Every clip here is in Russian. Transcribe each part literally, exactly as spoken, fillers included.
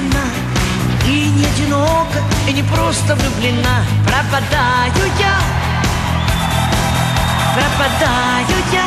она и не одинока, и не просто влюблена. Пропадаю я, пропадаю я.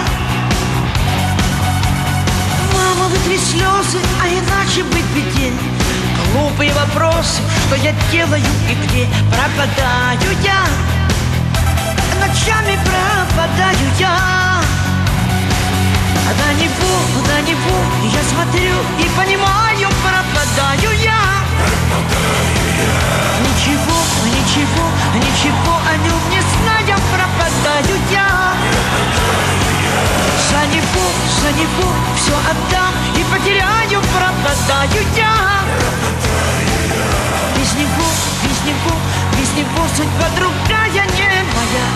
Мама, вытри слезы, а иначе быть беде. Глупые вопросы, что я делаю и где. Пропадаю я, ночами пропадаю я. На него, на него я смотрю и понимаю, пропадаю я. Пропадаю я. Ничего, ничего, ничего о нем не зная, пропадаю я. Пропадаю я. За него, за него все отдам и потеряю, пропадаю я. Пропадаю я. Без него, без него, без него судьба другая не моя.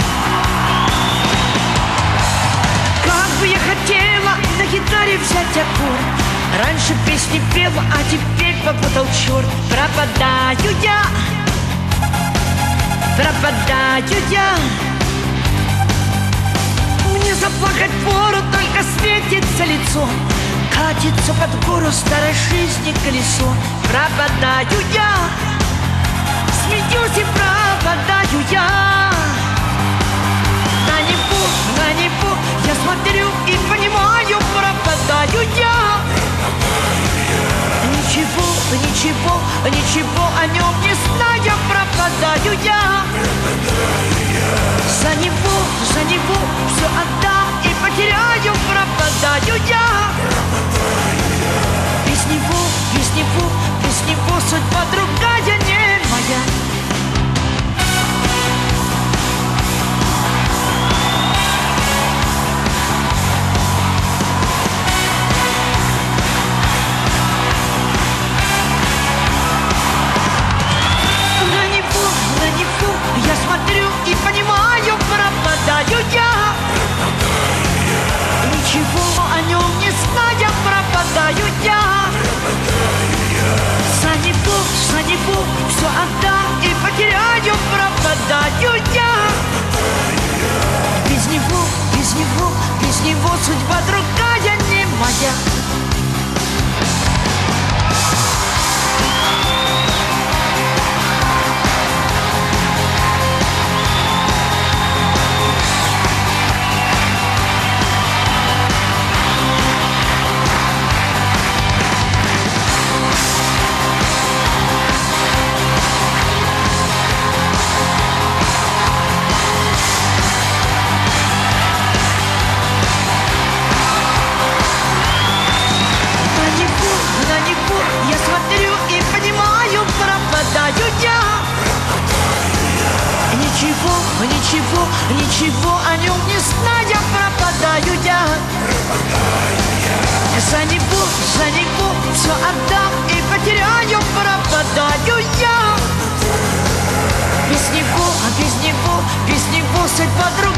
Как бы я хотела на гитаре взять аккорд. Раньше песни пела, а теперь попутал черт. Пропадаю я, пропадаю я. Мне заплакать пору, только светится лицо. Катится под гору старой жизни колесо. Пропадаю я, смеюсь и пропадаю я. На него, на него я смотрю и понимаю, пропадаю я. Ничего, ничего, ничего о нем не зная, пропадаю я. За него, за него все отдам и потеряю, пропадаю я. Без него, без него, без него судьба другая не моя. Я смотрю и понимаю, пропадаю я. Пропадаю я. Ничего о нем не зная, пропадаю я. Пропадаю я. За него, за него все отдам и потеряю, пропадаю я. Пропадаю я. Без него, без него, без него судьба другая не моя. Ничего, ничего, ничего о нем не зная, пропадаю я. Пропадаю я. За него, за него все отдам и потеряю, пропадаю я. Без него, без него, без него судьба другая.